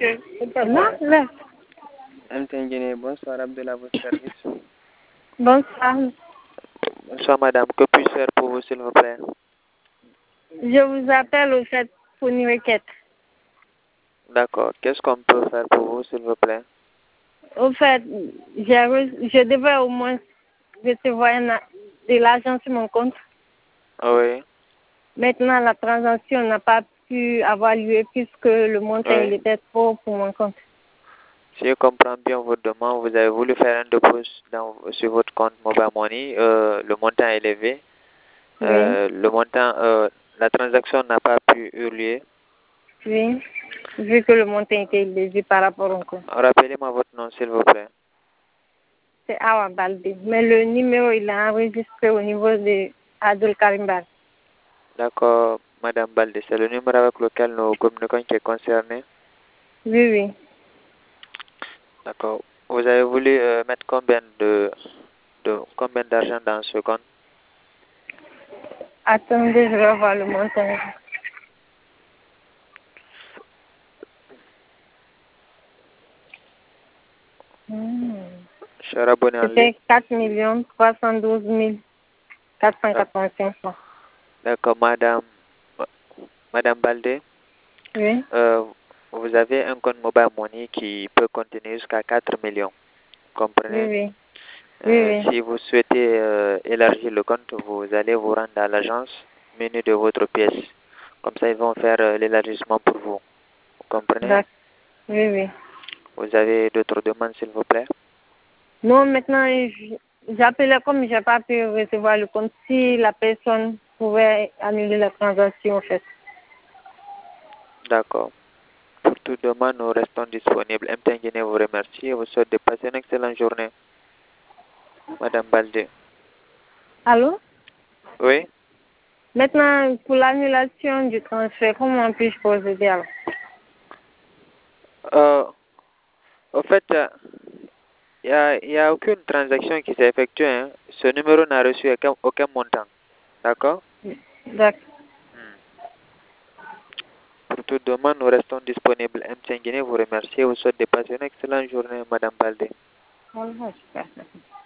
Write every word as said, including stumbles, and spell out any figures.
monsieur. Non, là. M T N Guinée, bonsoir, Abdel à votre service. Bonsoir. Bonsoir, madame. Que puis-je faire pour vous, s'il vous plaît? Je vous appelle au fait pour une requête. D'accord. Qu'est-ce qu'on peut faire pour vous, s'il vous plaît? Au fait, j'ai re- je devais au moins recevoir un- de l'argent sur mon compte. Oui. Maintenant, la transaction n'a pas pu avoir lieu puisque le montant Oui. il était trop pour mon compte. Si je comprends bien votre demande, vous avez voulu faire un dépôt dans, sur votre compte Mobile Money. Euh, le montant est élevé. Euh, Oui. le montant, euh, la transaction n'a pas pu eu lieu. Oui. Vu que le montant était élevé par rapport au compte. Rappelez-moi votre nom, s'il vous plaît. C'est Awa Balde. Mais le numéro, il est enregistré au niveau de Abdul Karim Bal. D'accord, madame Balde. C'est le numéro avec lequel nous communiquons qui est concerné. Oui, oui. D'accord. Vous avez voulu euh, mettre combien de, de combien d'argent dans ce compte? Attendez, je vais voir le montant. Hmm. Je suis abonné en ligne. C'était quatre millions trois cent douze mille quatre cent quatre-vingt-cinq francs. D'accord, madame, madame Balde. Oui. Euh, vous avez un compte Mobile Money qui peut contenir jusqu'à quatre millions. Comprenez? Oui, oui. Euh, Oui, oui. si vous souhaitez euh, élargir le compte, vous allez vous rendre à l'agence menu de votre pièce. Comme ça, ils vont faire euh, l'élargissement pour vous. Vous comprenez? D'accord. Oui, oui. Vous avez d'autres demandes, s'il vous plaît? Non, maintenant, j- j'appelais comme je n'ai pas pu recevoir le compte. Si la personne pouvait annuler la transaction, en fait. D'accord. Pour toute demande, nous restons disponibles. M T N Guinée vous remercie et vous souhaite de passer une excellente journée. Madame Balde. Allô? Oui? Maintenant, pour l'annulation du transfert, comment puis-je procéder alors? Euh, au fait, il n'y a, y a aucune transaction qui s'est effectuée. Hein. Ce numéro n'a reçu aucun, aucun montant. D'accord? D'accord. Hmm. Pour toute demande, nous restons disponibles. M T N Guinée vous remercie et vous souhaite de passer une excellente journée, Madame Balde. Voilà, super.